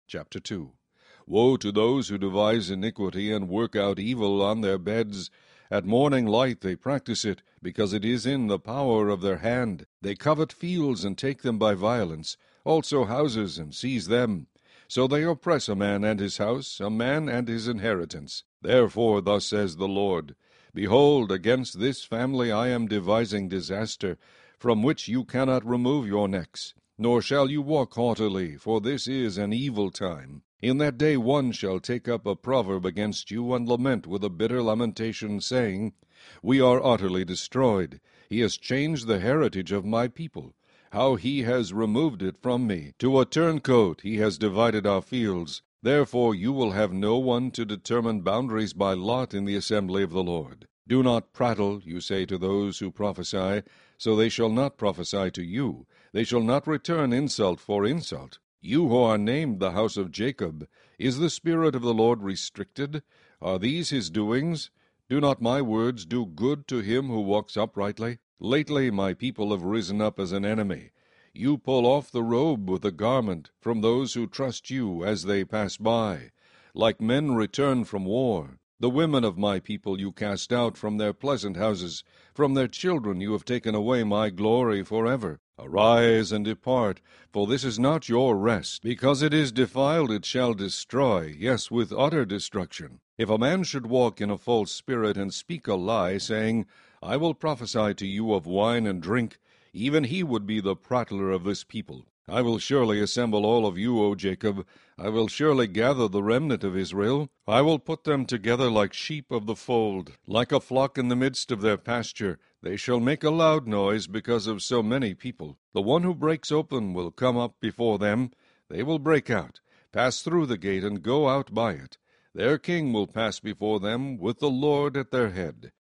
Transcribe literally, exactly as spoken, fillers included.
Chapter two. Woe to those who devise iniquity and work out evil on their beds. At morning light they practice it, because it is in the power of their hand. They covet fields and take them by violence, also houses and seize them. So they oppress a man and his house, a man and his inheritance. Therefore thus says the Lord, Behold, against this family I am devising disaster, from which you cannot remove your necks, nor shall you walk haughtily, for this is an evil time. In that day one shall take up a proverb against you, and lament with a bitter lamentation, saying, We are utterly destroyed. He has changed the heritage of my people. How he has removed it from me. To a turncoat he has divided our fields. Therefore you will have no one to determine boundaries by lot in the assembly of the Lord. Do not prattle, you say to those who prophesy, so they shall not prophesy to you. They shall not return insult for insult. You who are named the house of Jacob, is the Spirit of the Lord restricted? Are these his doings? Do not my words do good to him who walks uprightly? Lately my people have risen up as an enemy. You pull off the robe with the garment from those who trust you as they pass by. Like men returned from war, the women of my people you cast out from their pleasant houses. From their children you have taken away my glory forever. Arise and depart, for this is not your rest. Because it is defiled it shall destroy, yes, with utter destruction. If a man should walk in a false spirit and speak a lie, saying, I will prophesy to you of wine and drink, even he would be the prattler of this people. I will surely assemble all of you, O Jacob. I will surely gather the remnant of Israel. I will put them together like sheep of the fold, like a flock in the midst of their pasture. They shall make a loud noise because of so many people. The one who breaks open will come up before them. They will break out, pass through the gate, and go out by it. Their king will pass before them with the Lord at their head.